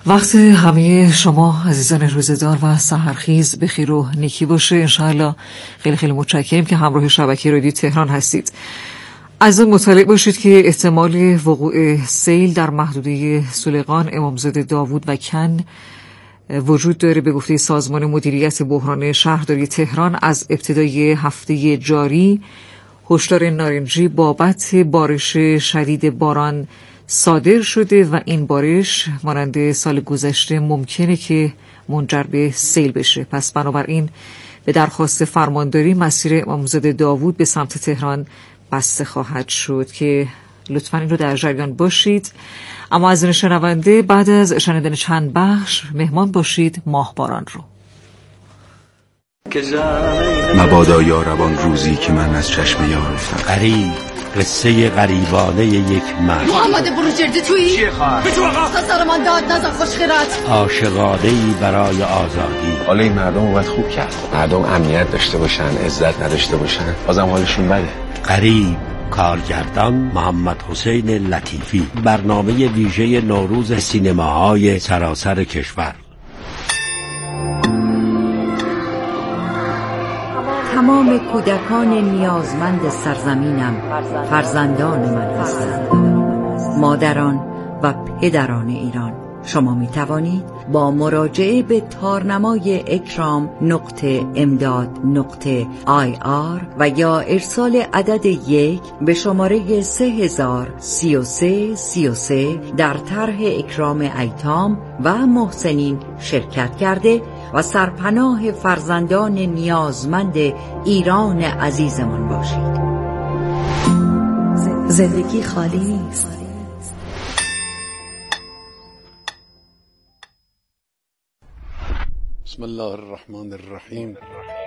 وقت همه شما عزیزان روزدار و سحرخیز بخیر و نیکی باشه. انشاءالله خیلی خیلی متشکرم که همراه شبکه رادیو تهران هستید. از اون مطلع باشید که احتمال وقوع سیل در محدوده سلیقان، امامزاده داوود و کن وجود داره. به گفته سازمان مدیریت بحران شهرداری تهران از ابتدای هفته جاری هشدار نارنجی بابت بارش شدید باران صادر شده و این بارش مانند سال گذشته ممکنه که منجر به سیل بشه. پس بنابراین به درخواست فرمانداری مسیر امامزاده داوود به سمت تهران بسته خواهد شد که لطفاً این رو در جریان باشید. اما از این شنونده بعد از شنیدن چند بخش مهمان باشید ماهباران رو. مبادا یاربان روزی که من از چشم یار افتم. غریب، قصه غریبانه یک مرد. محمد بروجردی تویی؟ چیه خواهر؟ بچو آقا تا سرمان داد نزد خوشخیرت. عاشقانه‌ای برای آزادی. حالا این مردم رو باید خوب کرد. مردم امنیت داشته باشن، عزت نداشته باشن، بازم حالشون بده. غریب، کارگردان محمد حسین لطیفی. برنامه ویژه نوروز سینماهای سراسر کشور. تمام کودکان نیازمند سرزمینم فرزندان من هستند. مادران و پدران ایران، شما می توانید با مراجعه به تارنمای اکرام.امداد.ir و یا ارسال عدد 1 به شماره 3033 در طرح اکرام ایتام و محسنین شرکت کرده و سرپناه فرزندان نیازمند ایران عزیزمان باشید. زندگی خالی نیست. بسم الله الرحمن الرحیم.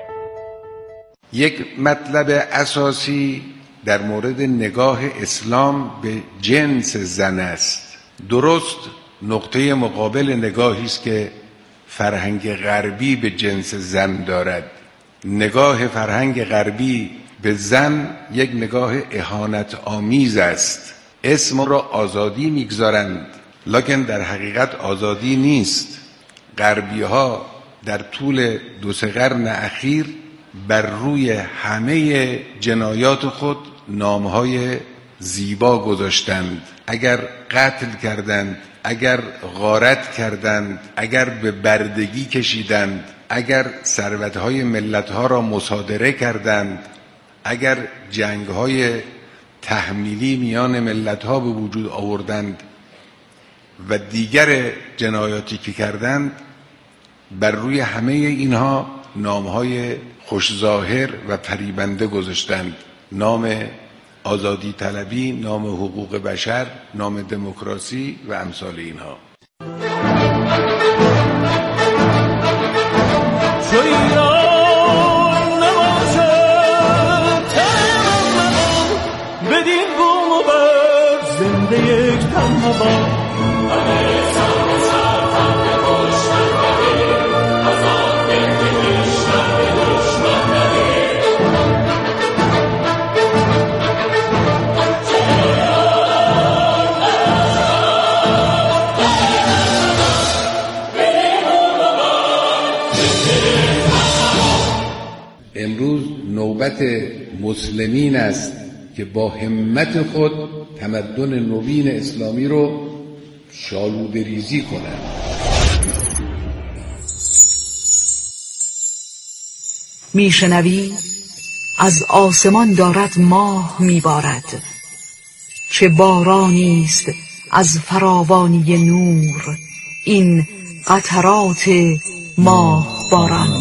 یک مطلب اساسی در مورد نگاه اسلام به جنس زن است. درست نقطه مقابل نگاهی است که فرهنگ غربی به جنس زن دارد. نگاه فرهنگ غربی به زن یک نگاه اهانت آمیز است. اسم را آزادی میگذارند، لکن در حقیقت آزادی نیست. غربی ها در طول 2-3 قرن اخیر بر روی همه جنایات خود نامهای زیبا گذاشتند. اگر قتل کردند، اگر غارت کردند، اگر به بردگی کشیدند، اگر ثروت‌های ملت‌ها را مصادره کردند، اگر جنگ‌های تحمیلی میان ملت‌ها به وجود آوردند و دیگر جنایاتی که کردند، بر روی همه اینها نام‌های خوشظاهر و فریبنده گذاشتند. نام آزادی طلبی، نام حقوق بشر، نام دموکراسی و امثال اینها. بدین بوم و بر زنده یک تنها با امروز نوبت مسلمین است که با همت خود تمدن نوین اسلامی رو شالوده ریزی کنند. میشنوی از آسمان دارد ماه میبارد، چه بارانی است از فراوانی نور این قطرات ماه باران.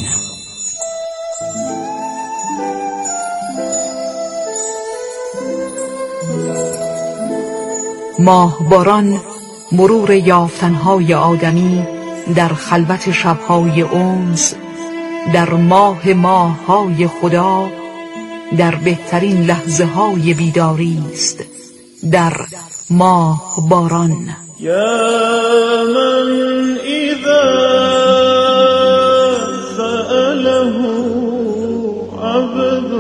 ماه باران مرور یافتنهای آدمی در خلوت شبهای انس، در ماه‌های خدا، در بهترین لحظه های بیداری است، در ماه باران. یا من اذا سأله عبد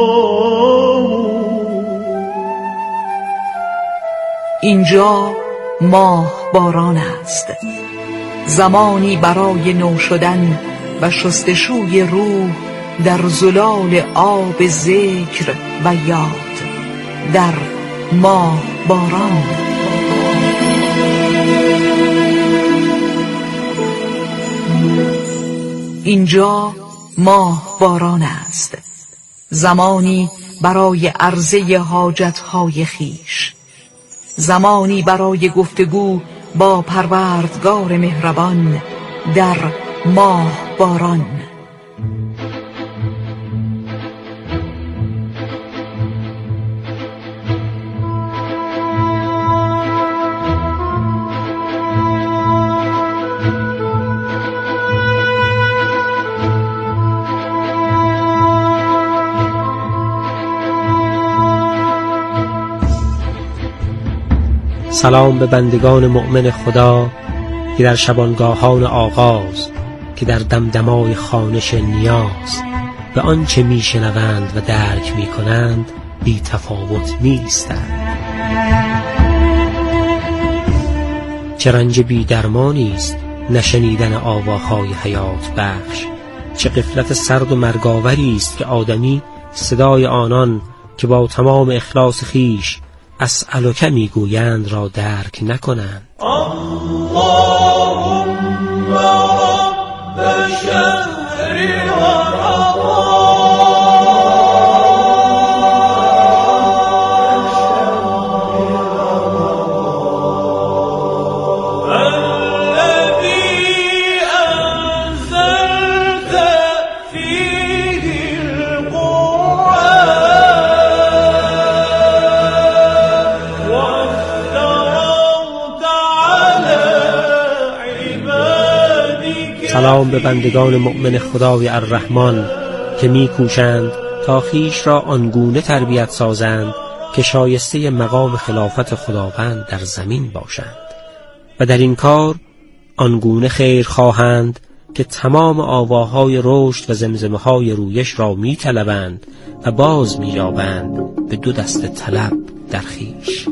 اعطاه. اینجا ماه باران است. زمانی برای نو شدن و شستشوی روح در زلال آب ذکر و یاد، در ماه باران. اینجا ماه باران است. زمانی برای عرضه حاجتهای خیش، زمانی برای گفتگو با پروردگار مهربان، در ماه باران. سلام به بندگان مؤمن خدا که در شبانگاهان آغاز، که در دمدمای خوانش نیاز به آنچه میشنوند و درک میکنند بی تفاوت نیستند. چه رنج بی درمانی است نشنیدن آواهای حیات بخش، چه غفلت سرد و مرگاوری است که آدمی صدای آنان که با تمام اخلاص خیش اسألک میگویند را درک نکنند. اللهم رب شهر سلام به بندگان مؤمن خدای الرحمن که میکوشند تا خیش را آنگونه تربیت سازند که شایسته مقام خلافت خداوند در زمین باشند و در این کار آنگونه خیر خواهند که تمام آواهای رشد و زمزمه‌های رویش را میطلبند و باز می‌یابند به دو دست طلب در خیش.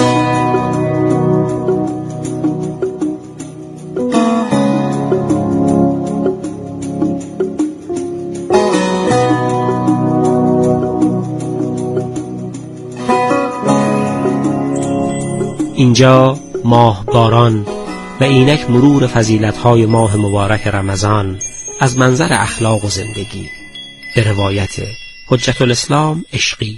اینجا ماه باران و اینک مرور فضیلت‌های ماه مبارک رمضان از منظر اخلاق و زندگی به روایت حجت الاسلام عشقی.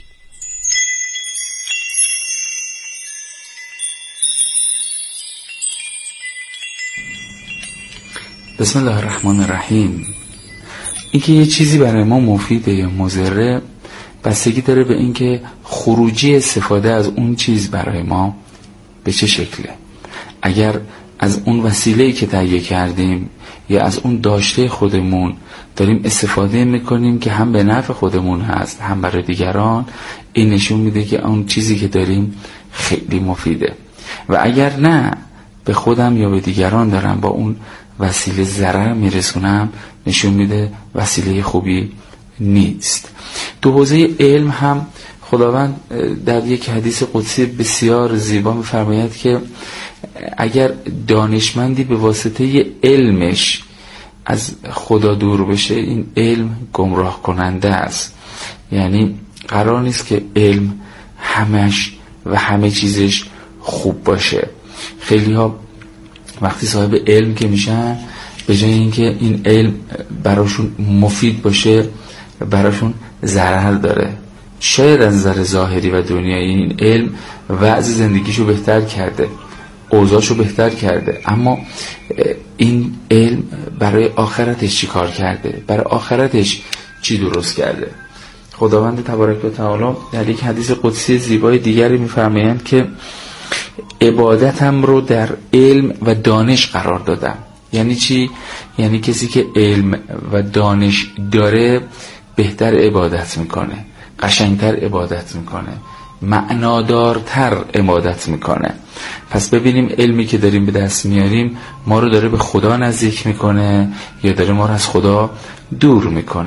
بسم الله الرحمن الرحیم. اینکه یه چیزی برای ما مفیده یا مضره بستگی داره به اینکه خروجی استفاده از اون چیز برای ما به چه شکله. اگر از اون وسیله‌ای که تهیه کردیم یا از اون داشته خودمون داریم استفاده میکنیم که هم به نفع خودمون هست هم برای دیگران، این نشون میده که اون چیزی که داریم خیلی مفیده. و اگر نه به خودم یا به دیگران دارم با اون وسیله ضرر میرسونم، نشون میده وسیله خوبی نیست. تو حوزه علم هم خداوند در یک حدیث قدسی بسیار زیبا می‌فرماید که اگر دانشمندی به واسطه علمش از خدا دور بشه، این علم گمراه کننده است. یعنی قرار نیست که علم همش و همه چیزش خوب باشه. خیلی ها وقتی صاحب علم که میشن، به جای اینکه این علم براشون مفید باشه براشون ضرر داره. شاید از نظر ظاهری و دنیایی این علم وضع زندگیشو بهتر کرده، اوضاعشو بهتر کرده، اما این علم برای آخرتش چی کار کرده؟ برای آخرتش چی درست کرده؟ خداوند تبارک و تعالی در یک حدیث قدسی زیبای دیگری می‌فرمایند که عبادتم رو در علم و دانش قرار دادم. یعنی چی؟ یعنی کسی که علم و دانش داره بهتر عبادت میکنه، قشنگتر عبادت میکنه، معنادارتر عبادت میکنه. پس ببینیم علمی که داریم به دست میاریم ما رو داره به خدا نزدیک میکنه یا داره ما رو از خدا دور میکنه.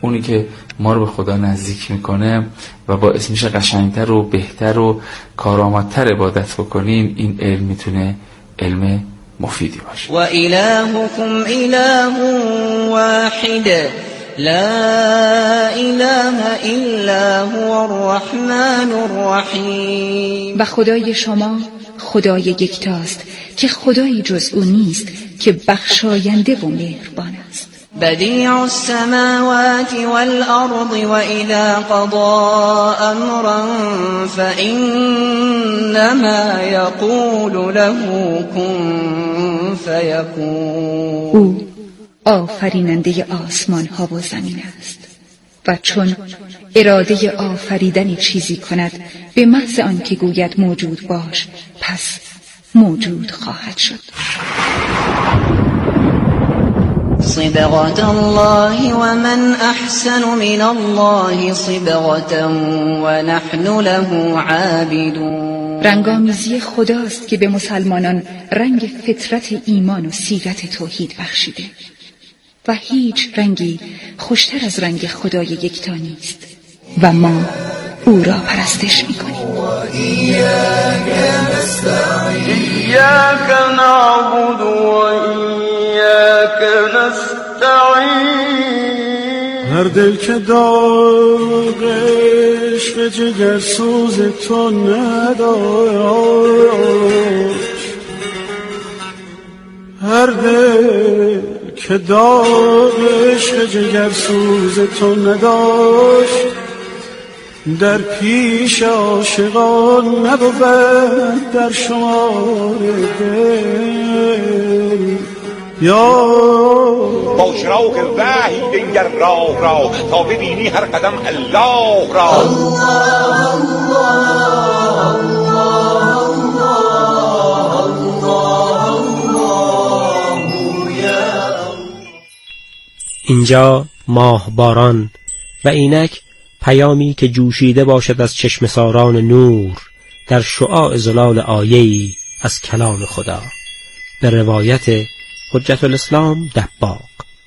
اونی که ما رو به خدا نزدیک میکنه و باعث میشه قشنگتر و بهتر و کارآمدتر عبادت بکنیم، این علم میتونه علم مفیدی باشه. و الهکم اله واحد لا اله الا هو الرحمن الرحیم. و خدای شما خدای یکتاست که خدایی جز او نیست که بخشاینده و مهربان است. بدیع السماوات والارض واذا قضى امرا فانما يقول له كن فيكون. او آفریننده آسمان ها و زمین است و چون اراده آفریدن چیزی کند به محض آن که گوید موجود باش، پس موجود خواهد شد. صبغة الله ومن احسن من الله صبغة ونحن له عابدون. رنگامیزی خداست که به مسلمانان رنگ فطرت ایمان و سیرت توحید بخشیده و هیچ رنگی خوشتر از رنگ خدای یکتا نیست و ما او را پرستش می‌کنیم. ایاک نعبد و ایاک نستعین. هر دل که داغ عشق جگر سوز تو نداشت، هر دل که داغ عشق جگر سوز تو نداشت، در پیش عاشقان نبود در شمار دل. یا با چراغ وحی بنگر راه را تا ببینی هر قدم الله را. اینجا ماهباران و اینک پیامی که جوشیده باشد از چشم ساران نور در شعاع زلال آیه‌ای از کلام خدا، به روایت حجت الاسلام دباغ.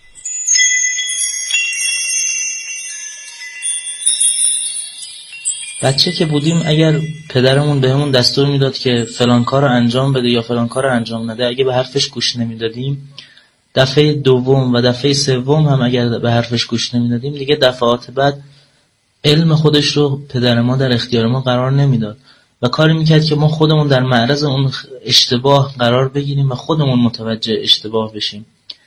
بچه که بودیم اگر پدرمون بهمون دستور میداد که فلان کار رو انجام بده یا فلان کار رو انجام نده، اگه به حرفش گوش نمیدادیم، دفعه دوم و دفعه سوم هم اگر به حرفش گوش نمیدادیم، دیگه دفعات بعد علم خودش رو پدر ما در اختیار ما قرار نمیداد و کاری میکرد که ما خودمون در معرض اون اشتباه قرار بگیریم و خودمون متوجه اشتباه بشیم.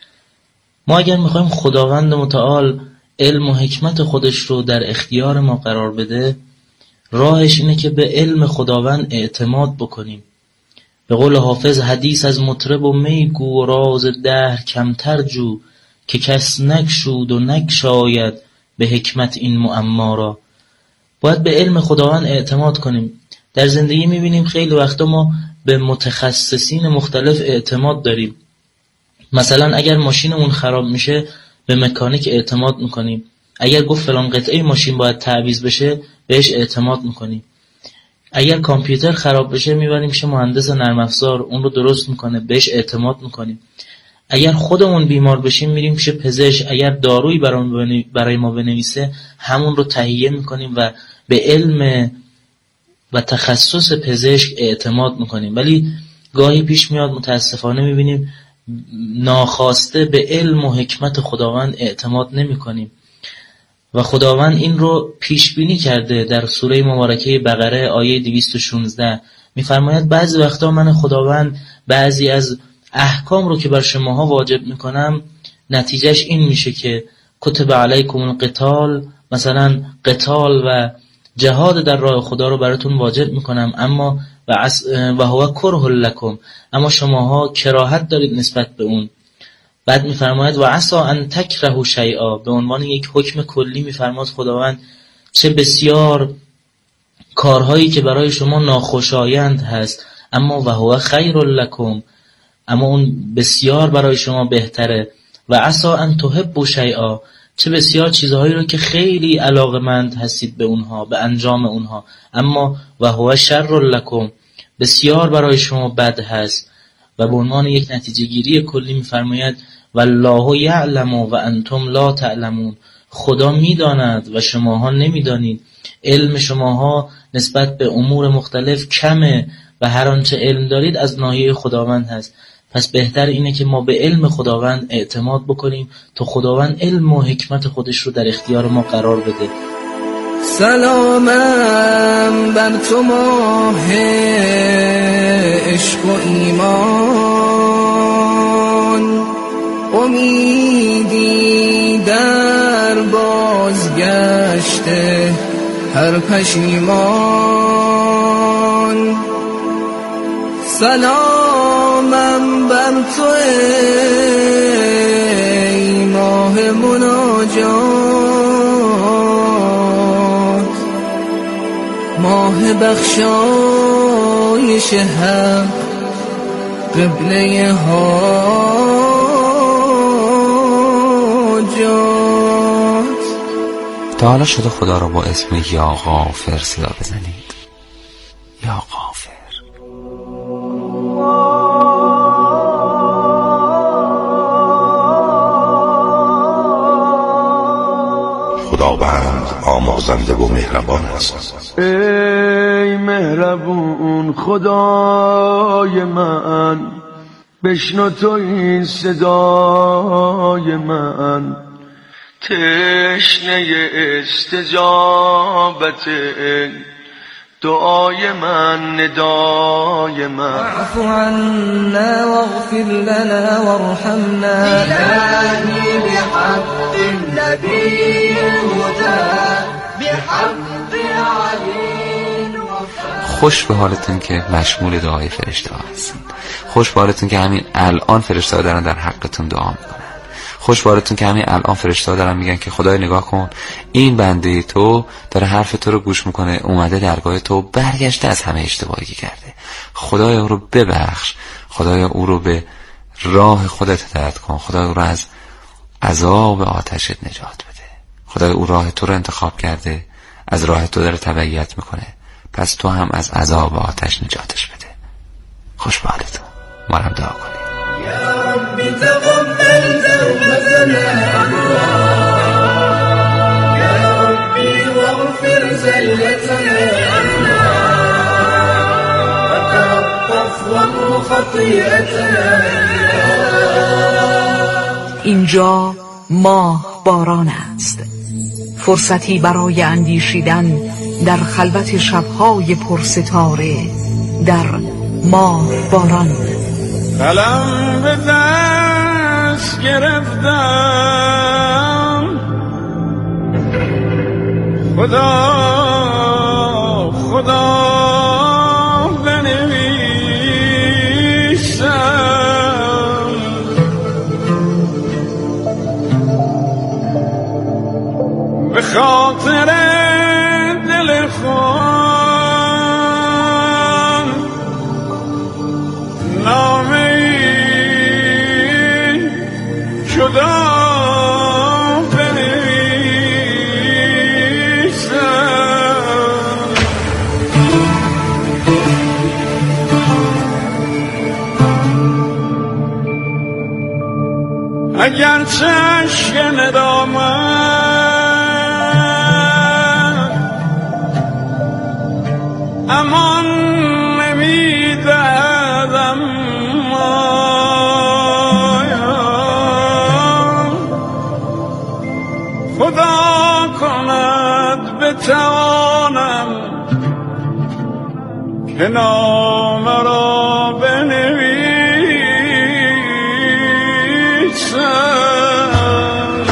ما اگر میخوایم خداوند متعال علم و حکمت خودش رو در اختیار ما قرار بده، راهش اینه که به علم خداوند اعتماد بکنیم. به قول حافظ: حدیث از مطرب و میگو و راز دهر کمتر جو، که کس نگشود و نگشاید به حکمت این معما را. باید به علم خداوند اعتماد کنیم. در زندگی میبینیم خیلی وقتا ما به متخصصین مختلف اعتماد داریم. مثلا اگر ماشینمون خراب میشه به مکانیک اعتماد میکنیم. اگر گفت فلان قطعه ماشین باید تعویض بشه بهش اعتماد میکنیم. اگر کامپیوتر خراب بشه میبریم پیش مهندس نرم افزار، اون رو درست میکنه، بهش اعتماد میکنیم. اگر خودمون بیمار بشیم میریم پیش پزشک، اگر دارویی برای ما بنویسه همون رو تهیه میکنیم و به علم و تخصص پزشک اعتماد میکنیم. ولی گاهی پیش میاد متاسفانه میبینیم ناخواسته به علم و حکمت خداوند اعتماد نمیکنیم و خداوند این رو پیش بینی کرده در سوره مبارکه بقره آیه 216. میفرماید بعضی وقتا من خداوند بعضی از احکام رو که بر شماها واجب میکنم نتیجهش این میشه که کتب علیکم القتال، مثلا قتال و جهاد در راه خدا رو براتون واجب میکنم، اما و هو کره لکم، اما شماها کراهت دارید نسبت به اون. بعد میفرماید و عسى ان تکرهوا شیئا، به عنوان یک حکم کلی میفرماید خداوند چه بسیار کارهایی که برای شما ناخوشایند هست، اما و هو خیر لکم، اما اون بسیار برای شما بهتره. و عسى ان تحبوا شیئا، چه بسیار چیزهایی رو که خیلی علاقمند هستید به اونها، به انجام اونها، اما و هو شر لکم، بسیار برای شما بد هست. و به عنوان یک نتیجه گیری کلی میفرماید والله یعلم و انتم لا تعلمون، خدا میداند و شماها نمیدانید. علم شماها نسبت به امور مختلف کمه و هر آنچه علم دارید از ناحیه خداوند هست. پس بهتر اینه که ما به علم خداوند اعتماد بکنیم تا خداوند علم و حکمت خودش رو در اختیار ما قرار بده. سلامم بر تو ماه عشق و ایمان، امیدی در بازگشت هر پشیمان. سلامم بر تو ای ماه مناجات، ماه بخشایش حق، قبله حاجات. تا حالا شده خدا را با اسم یا غافر صدا بزنید؟ یا غافر. خداوند آمرزنده و مهربان است. ای مهربون خدای من، بشنو تو این صدای من، تشنه استجابت دعای من، ندای من. اعف عنا واغفر لنا وارحمنا إلهي بحق النبي الهدى بحق علي. خوش به حالتون که مشمول دعای فرشته ها هستین. خوش به حالتون که همین الان فرشته ها دارن در حقتون دعا میکنن. خوش به حالتون که همین الان فرشته ها دارن میگن که خدای نگاه کن، این بنده تو داره حرف تو رو گوش میکنه، اومده درگاه تو، برگشته از همه اشتباهی که کرده. خدای او رو ببخش، خدای او رو به راه خودت هدایت کن، خدای او رو از عذاب آتشت نجات بده. خدای او راه تو رو انتخاب کرده، از راه تو داره تبعیت میکنه، پس تو هم از عذاب آتش نجاتش بده. خوش به حالتون. ما هم دعا کنیم. يا رب تقبل توبتنا، يا ربي واغفر زلتنا، وتلطف وامح خطيئتنا. اینجا ماه باران است، فرصتی برای اندیشیدن در خلوت شبهای پرستاره در ماه باران. قلم به دست گرفتم، خدا خدا بنویسم، به خاطر دل خود نامه جدا بنویسم. اگر چشم ندامت امان نمیدادم، خدا کند بتوانم که نامه را بنویسم.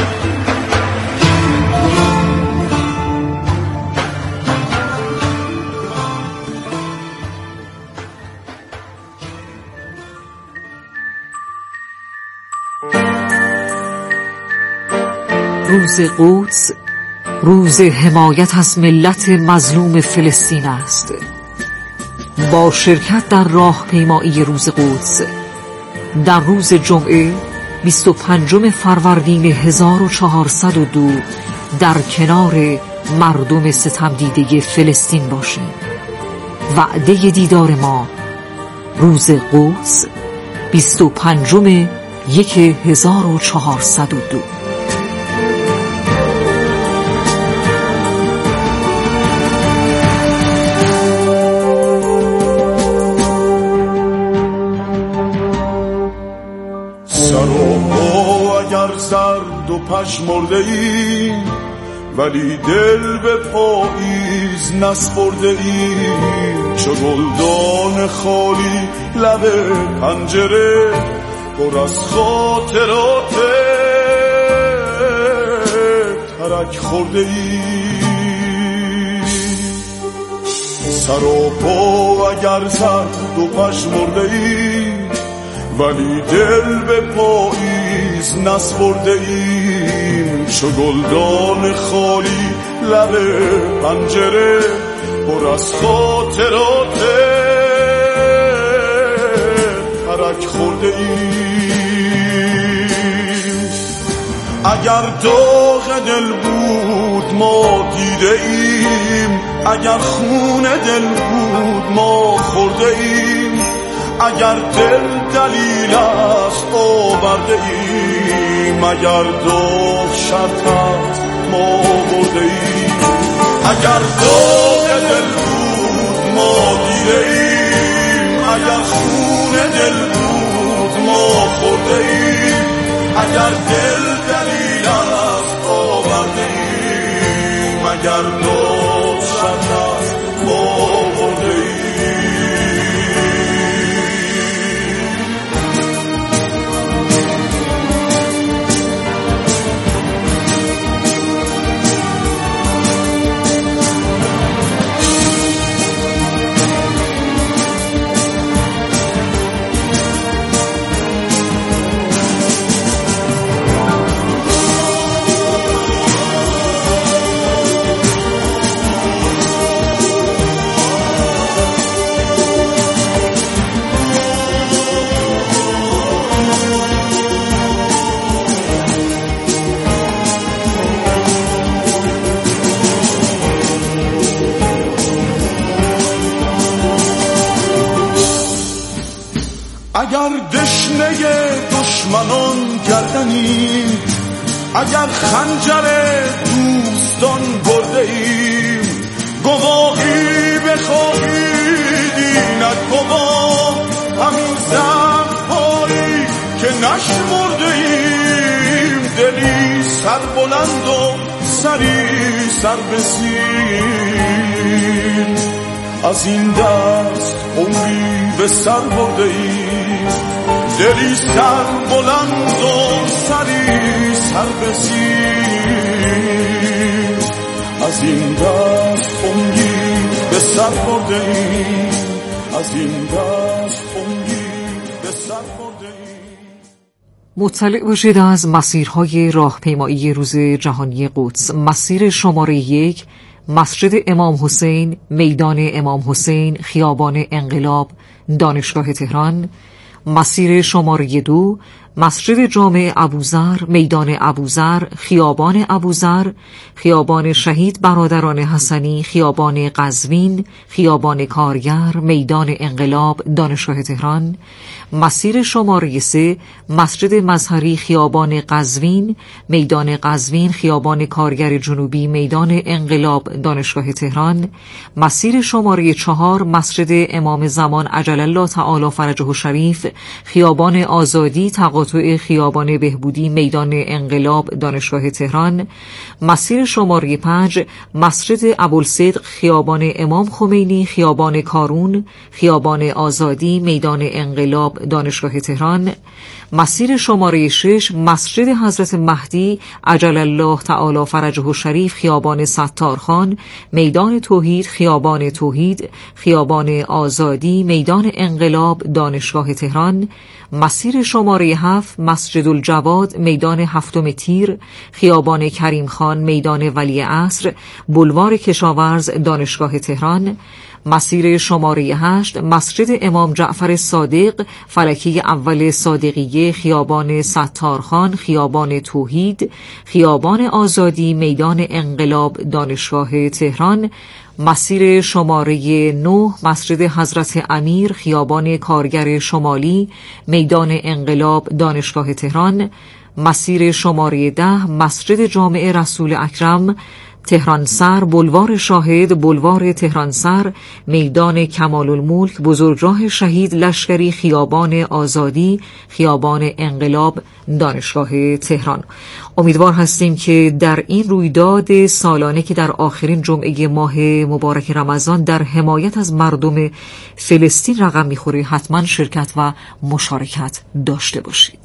روز قدس روز حمایت از ملت مظلوم فلسطین است. با شرکت در راهپیمایی روز قدس در روز جمعه 25 فروردین 1402 در کنار مردم ستم دیده فلسطین باشیم. وعده دیدار ما روز قدس 25 1402. پژمرده ایم ولی دل به پاییز نسپرده ایم. چو گلدان خالی لب پنجره پر از خاطرات ترک خورده ایم. سر و پا اگر زرد و پژمرده ایم ولی دل به پاییز نسپرده ایم. چو گلدان خالی لب پنجره پر از خاطرات ترک خورده ایم. اگر داغ دل بود ما دیده ایم، اگر خون دل بود ما خورده ایم. اگر دل دلیل است آورده ایم، اگر داغ شرط است ما برده ایم. اگر داغ دل بود ما دیده ایم، اگر خون دل بود ما خورده ایم. اگر دل دلیل است آورده ایم، اگر داغ شرط است ما برده ایم. اگر دشنه دشمنان گردنیم، اگر خنجر دوستان برده ایم، گواهی بخواهید اینک گواه همین زخم‌هایی که نشمرده ایم. دلی سربلند و سری سر بسیم، از این دست عمری به سر برده ایم. دلی سر بلند و سری سر بسیم، از این دست عمری به سر برده ایم. از این دست عمری به سر برده ایم. مطلع باشید از مسیرهای راهپیمایی روز جهانی قدس. مسیر شماره 1 مسجد امام حسین، میدان امام حسین، خیابان انقلاب، دانشگاه تهران. مسیر شماره 2 مسجد جامع ابوذر، میدان ابوذر، خیابان ابوذر، خیابان شهید برادران حسنی، خیابان قزوین، خیابان کارگر، میدان انقلاب، دانشگاه تهران. مسیر شماره 3 مسجد مظهری، خیابان قزوین، میدان قزوین، خیابان کارگر جنوبی، میدان انقلاب، دانشگاه تهران. مسیر شماره 4 مسجد امام زمان عجل الله تعالی فرجه الشریف، خیابان آزادی، تقاطع خیابان بهبودی، میدان انقلاب، دانشگاه تهران. مسیر شماره 5 مسجد ابوالصدق، خیابان امام خمینی، خیابان کارون، خیابان آزادی، میدان انقلاب، دانشگاه تهران. مسیر شماره 6 مسجد حضرت مهدی عجل الله تعالی فرجه الشریف، خیابان ستارخان، میدان توحید، خیابان توحید، خیابان آزادی، میدان انقلاب، دانشگاه تهران. مسیر شماره 7 مسجد الجواد، میدان هفتم تیر، خیابان کریم خان، میدان ولی عصر، بلوار کشاورز، دانشگاه تهران. مسیر شماره 8 مسجد امام جعفر صادق، فلکی اول صادقیه، خیابان ستارخان، خیابان توحید، خیابان آزادی، میدان انقلاب، دانشگاه تهران. مسیر شماره 9 مسجد حضرت امیر، خیابان کارگر شمالی، میدان انقلاب، دانشگاه تهران. مسیر شماره 10 مسجد جامع رسول اکرم، تهرانسر، بلوار شاهد، بلوار تهرانسر، میدان کمال الملک، بزرگراه شهید لشکری، خیابان آزادی، خیابان انقلاب، دانشگاه تهران. امیدوار هستیم که در این رویداد سالانه که در آخرین جمعه ماه مبارک رمضان در حمایت از مردم فلسطین رقم می‌خوره حتما شرکت و مشارکت داشته باشید.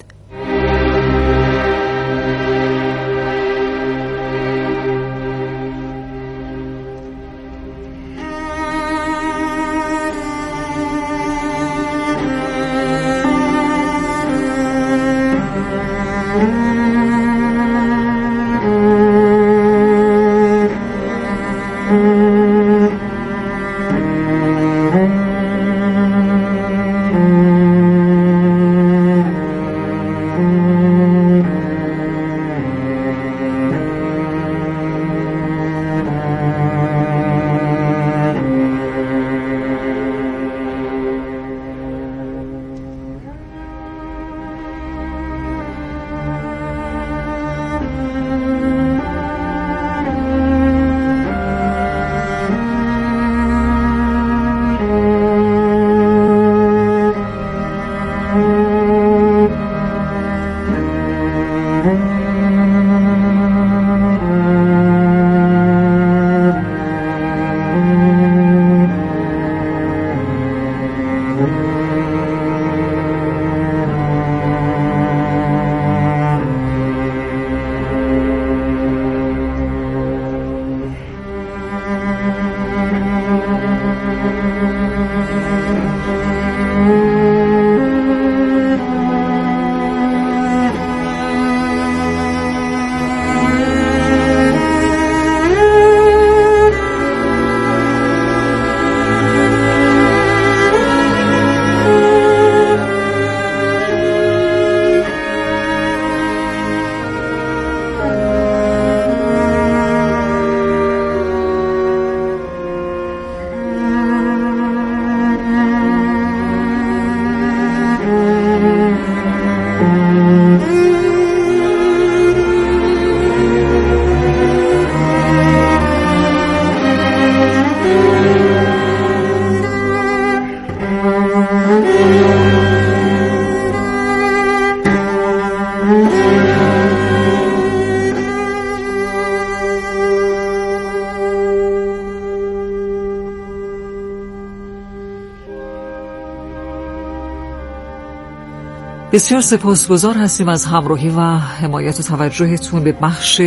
بسیار سپاسگزار هستیم از همراهی و حمایت و توجهتون به بخش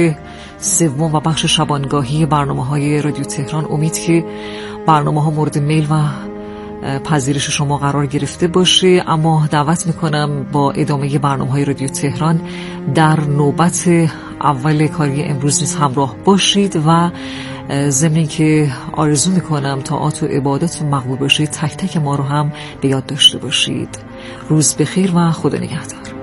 سوم و بخش شبانگاهی برنامه‌های رادیو تهران. امید که برنامه‌ها مورد میل و پذیرش شما قرار گرفته باشه، اما دعوت میکنم با ادامه برنامه‌های رادیو تهران در نوبت اول کاری امروز نیز همراه باشید و ضمن اینکه آرزو میکنم طاعات و عبادات مقبول باشه، تک تک ما رو هم به یاد داشته باشید. روز بخیر و خدا نگهدار.